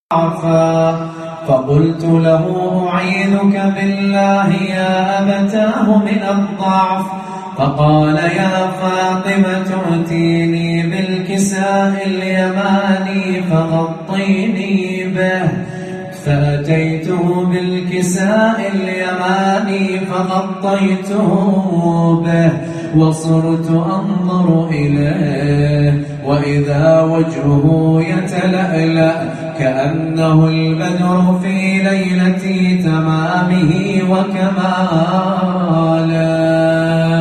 ضعفا، فقلت له أعيذك بالله يا أبتاه من الضعف. فقال يا فاطمة ائتيني بالكساء اليماني فغطيني به. فأتيته بالكساء اليماني فغطيته به، وصرت أنظر إليه وإذا وجهه يتلألأ كأنه البدر في ليلة تمامه وكماله.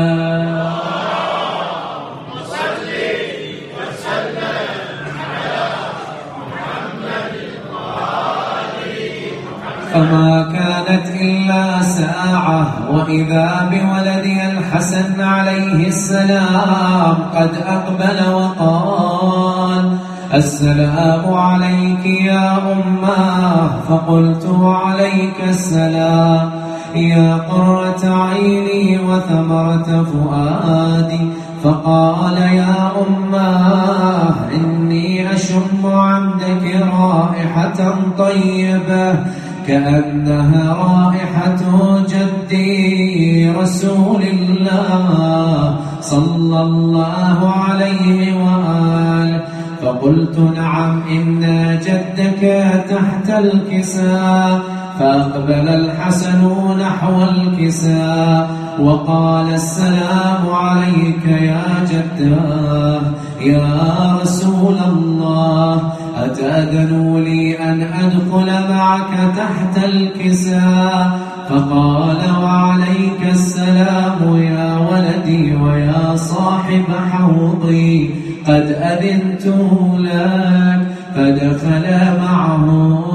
فما كانت إلا ساعة وإذا بولدي الحسن عليه السلام قد أقبل وقال السلام عليك يا أماه. فقلت عليك السلام يا قرة عيني وثمرة فؤادي. فقال يا أماه إني أشم عندك رائحة طيبة كأنها رائحة جدي رسول الله صلى الله عليه وآله. فقلت نعم إن جدك تحت الكساء. فأقبل الحسن نحو الكساء وقال السلام عليك يا جداه يا رسول الله، أتأذن لي أن أدخل معك تحت الكساء؟ فقال وعليك السلام يا ولدي ويا صاحب حوضي، قد أذنت لك. فدخل معه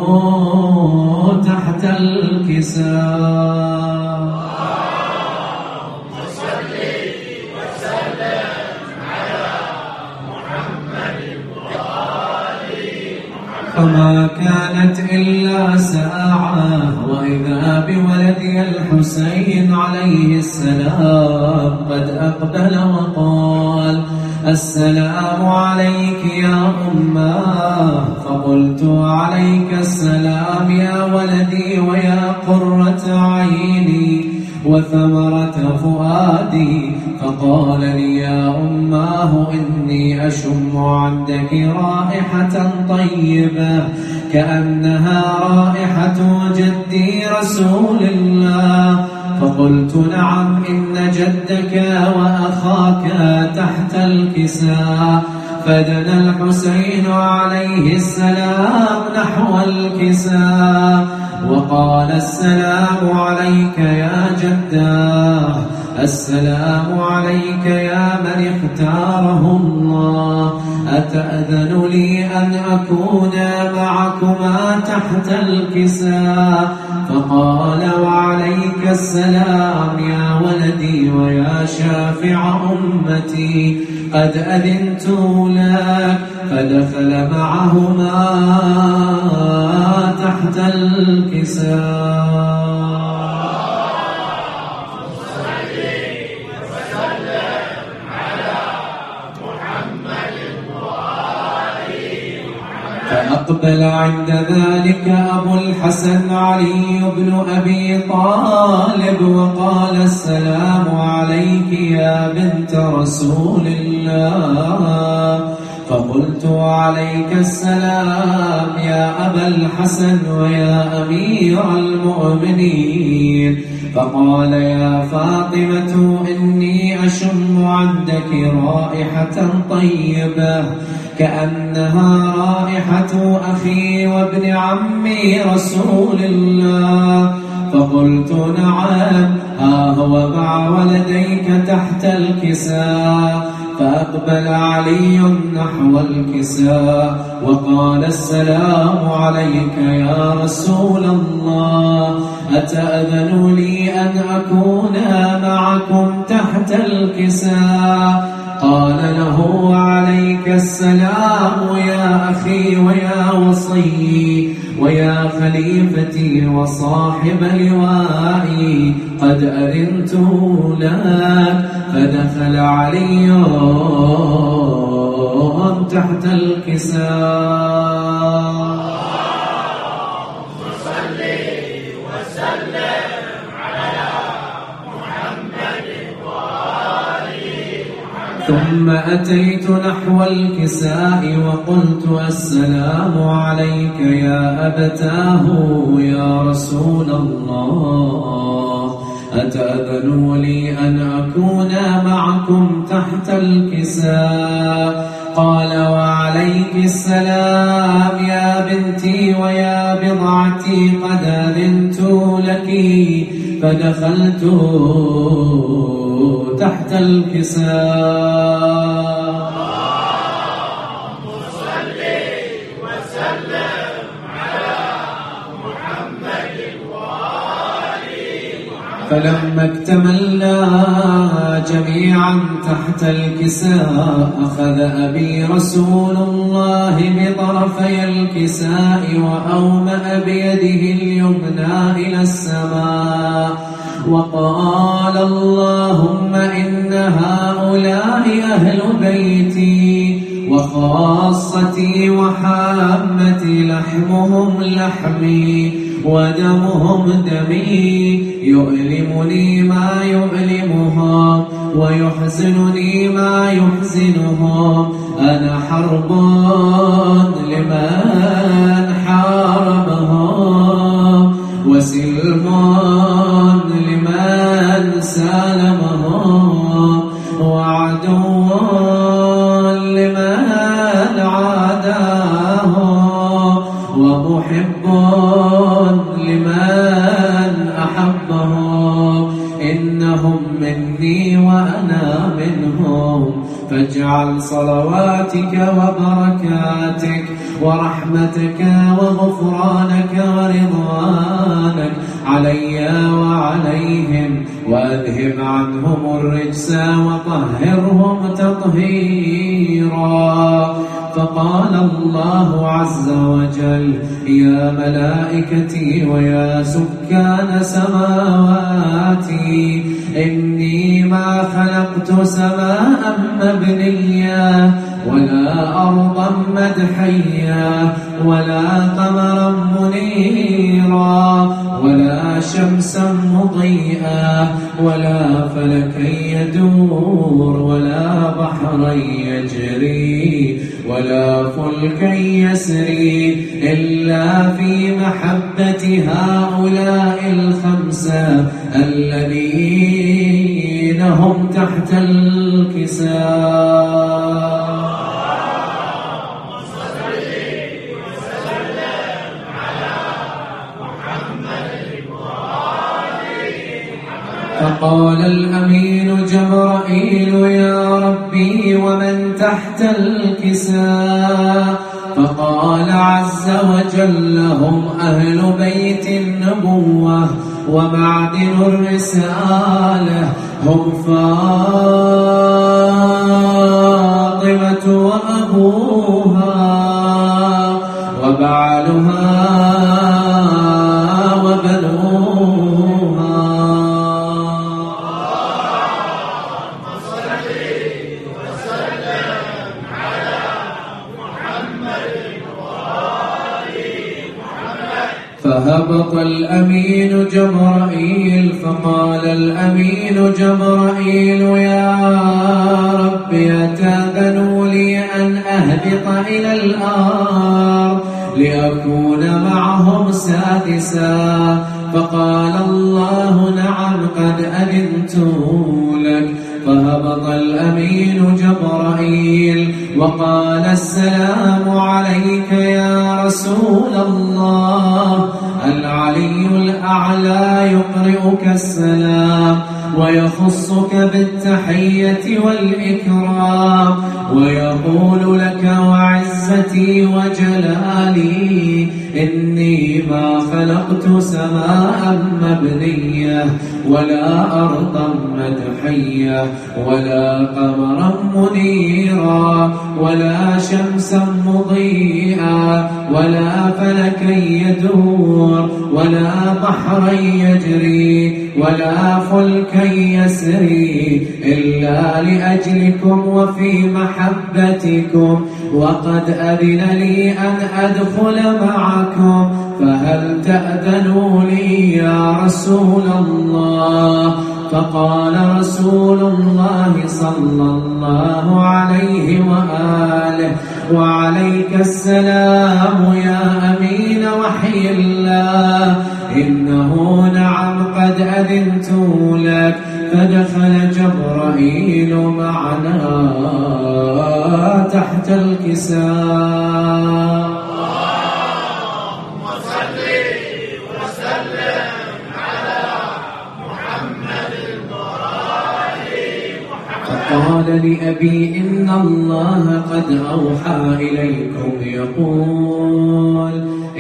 تحت الكساء. فما كانت إلا ساعة وإذا بولدي الحسين عليه السلام قد أقبل وقال السلام عليك يا أماه. فقلت عليك السلام يا ولدي ويا قرة عيني وثمرة فؤادي. فقال لي يا أماه إني أشم عندك رائحة طيبة كأنها رائحة جدي رسول الله. فقلت نعم إن جدك وأخاك تحت الكساء. فدنا الحسين عليه السلام نحو الكساء وقال السلام عليك يا جداه، السلام عليك يا من اختاره الله، أتأذن لي أن أكون معكما تحت الكساء؟ فقال وعليك السلام يا ولدي ويا شافع أمتي، قد أذنت لك. فدخل معهما تحت الكساء. فأقبل عند ذلك أبو الحسن علي بن أبي طالب وقال السلام عليك يا بنت رسول الله. فقلت عليك السلام يا أبا الحسن ويا أمير المؤمنين. فقال يا فاطمة إني أشم عندك رائحة طيبة كأنها رائحة أخي وابن عمي رسول الله. فقلت نعم ها هو مع ولديك تحت الكساء. فأقبل علي نحو الكساء وقال السلام عليك يا رسول الله، أتأذن لي أن أكون معكم تحت الكساء؟ قال له وعليك السلام يا أخي ويا وصي ويا خليفتي وصاحب لوائي، قد أذنت لك. فدخل علي تحت الكساء. ثم أتيت نحو الكساء وقلت السلام عليك يا أبتاه يا رسول الله، أتأذن لي أن أكون معكم تحت الكساء؟ قال وعليك السلام يا بنتي ويا بضعتي، قد أذنت لك. فدخلت تحت الكساء. فلما اكتملنا جميعا تحت الكساء أخذ أبي رسول الله بطرفي الكساء وأومأ بيده اليمنى إلى السماء وقال اللهم إن هؤلاء أهل بيتي وخاصتي وحامتي، لحمهم لحمي ودمهم دمي، يؤلمني ما يؤلمهم ويحزنني ما يحزنهم. أنا حرب لمن حاربهم وسلم لمن سالمهم وعدو لمن عاداهم ومحب لمن أحبهم. إنهم مني وأنا منهم، فاجعل صلواتك وبركاتك ورحمتك وغفرانك ورضوانك علي وعليهم، وأذهب عنهم الرجس وطهرهم تطهيرا. فقال الله عز وجل يا ملائكتي ويا سكان سماواتي، إني ما خلقت سماء مبنيا ولا أرضا مدحيا ولا قمرا منيرا ولا شمسا مضيئا ولا فلكا يدور ولا بحرا يجري ولا فلكا يسري إلا في محبة هؤلاء الخمسة الذين هم تحت الكساء. فقال الأمين جبرائيل يا ربي ومن تحت الكساء؟ فقال عز وجل هم أهل بيت النبوة ومعدن الرسالة، هم فاطمة وأبوها وبعلها وبنوها. فهبط الأمين جبرائيل فقال الأمين جبرائيل يا رب أتأذن لي أن أهبط إلى الأرض لأكون معهم سادسا؟ فقال الله نعم قد أذنت لك. فهبط الأمين جبرائيل وقال السلام عليك يا رسول الله. العلي الأعلى يقرئك السلام ويخصك بالتحية والإكرام ويقول لك وعزتي وجلالي إني ما خلقت سماء مبنية ولا أرضا مدحية ولا قمرا منيرا ولا شمسا مضيئا ولا فلكا يدور ولا بحرا يجري ولا فلكا يسري إلا لأجلكم وفي محبتكم، وقد أذن لي أن أدخل معكم، فهل تأذنوا لي يا رسول الله؟ فقال رسول الله صلى الله عليه وآله: وعليك السلام يا أمين وحي الله، إنه نعم قد أذنت لك. فدخل جبرائيل معنا تحت الكساء. اللهم صل وسلم على محمد فقال لأبي: إن الله قد أوحى إليكم يقول: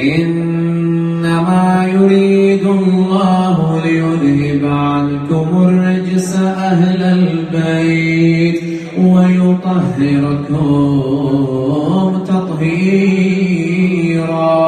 إنما يريد الله ليذهب عنكم الرجس أهل البيت ويطهركم تطهيرا.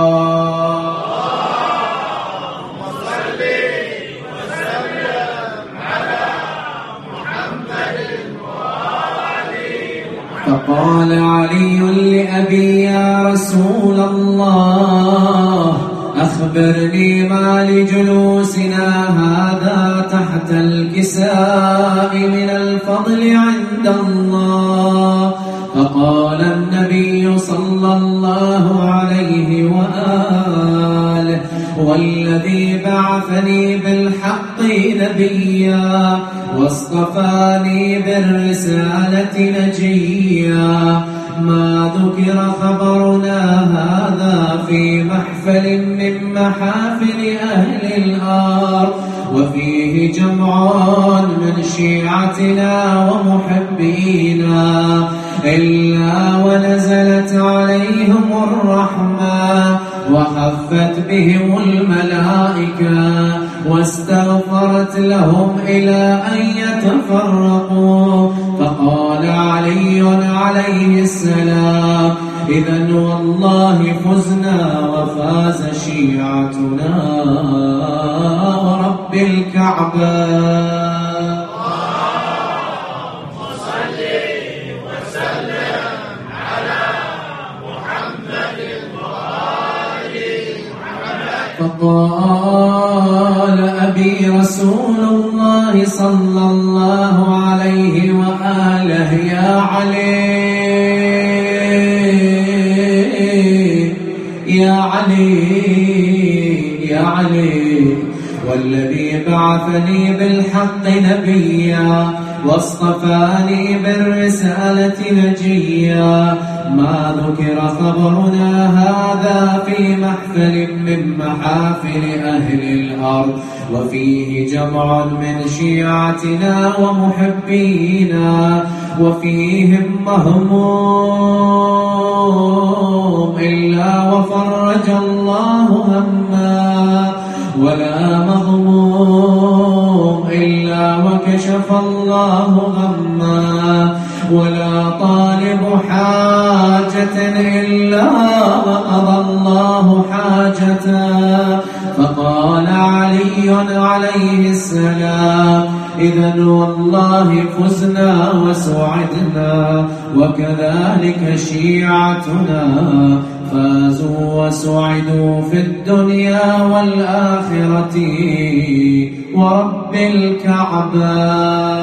فقال علي لأبي: يا رسول الله، أخبرني ما لجلوسنا هذا تحت الكساء من الفضل عند الله. فقال النبي صلى الله عليه وآله: والذي بعثني بالحق نبيا واصطفاني بالرسالة نجيا، ما ذكر خبرنا هذا في محفل من محافل أهل الأرض، وفيه جمع من شيعتنا ومحبينا، إلا ونزلت عليهم الرحمة وحفت بهم الملائكة واستغفرت لهم إلى أن يتفرقوا. فقال علي عليه السلام: إذن والله فزنا وفاز شيعتنا ورب الكعبة. فقال أبي: رسول الله صلى الله عليه وآله: يا علي يا علي يا علي، والذي بعثني بالحق نبيا واصطفاني بالرسالة نجيا، ما ذكر خبرنا هذا في محفل من محافل أهل الأرض، وفيه جمع من شيعتنا ومحبينا، وفيهم مهموم إلا وفرج الله هما، ولا مغموم إلا وكشف الله غما، ولا طالب حاجة إلا وقضى الله حاجته. فقال علي عليه السلام: إذن والله فزنا وسعدنا، وكذلك شيعتنا فازوا وسعدوا في الدنيا والآخرة ورب الكعبة.